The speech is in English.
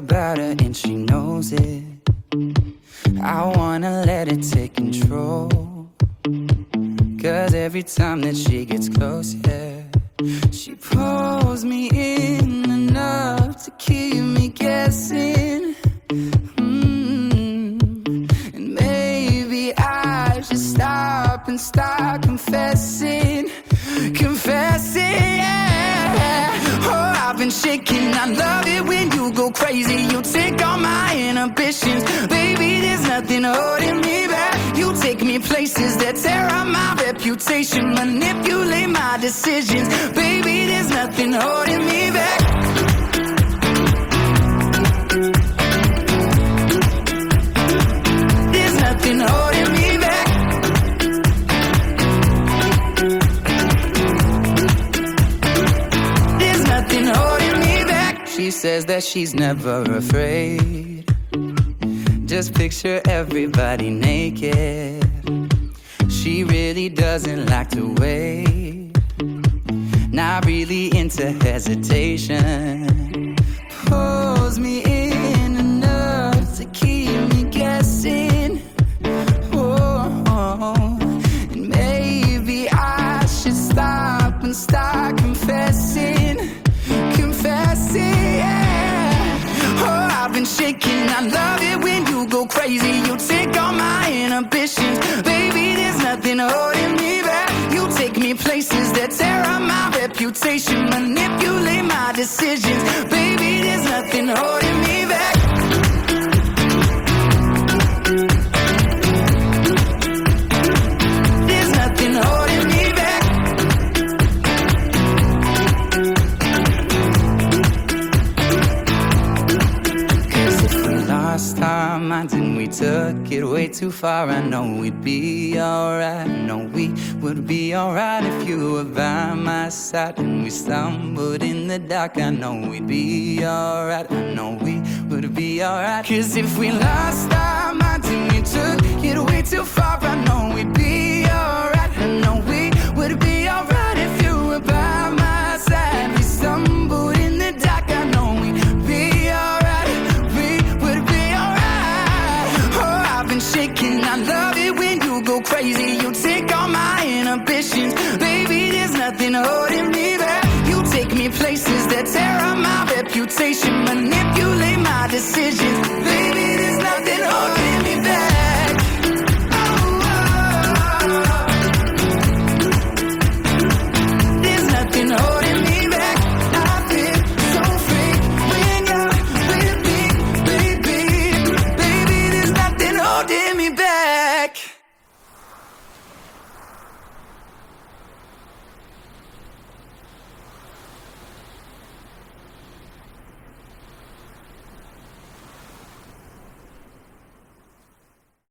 about her and she knows it. I wanna let it take control, 'cause every time that she gets close, yeah, she pulls me in enough to keep me guessing. And maybe I should stop and start confessing, yeah. Oh, I've been shaking, I love it when you go crazy. You take all my inhibitions, baby, there's nothing holding me back. You take me places that tear up my reputation, manipulate my decisions, baby, there's nothing holding me back. There's nothing holding me back. There's nothing holding me back. She says that she's never afraid. Just picture everybody naked. She really doesn't like to wait. Not really into hesitation. Pulls me in enough to keep me guessing. Oh, and maybe I should stop and start confessing, yeah. Oh, I've been shaking, I love it when you go crazy. You take all my inhibitions, baby, there's nothing holding me back. You take me places that tear up my reputation, manipulate my decisions, baby, there's nothing holding me back. There's nothing holding me back. Lost our minds and we took it way too far. I know we'd be alright. I know we would be alright if you were by my side. And we stumbled in the dark. I know we'd be alright. I know we would be alright. 'Cause if we lost our minds and we took it way too far, I know we'd be alright. I know we would be alright if you were by my side. We stumbled in the dark. I know we'd be alright. Shaking, I love it when you go crazy. You take all my inhibitions, baby, there's nothing holding me back. You take me places that tear up my reputation, manipulate my decisions, baby, there's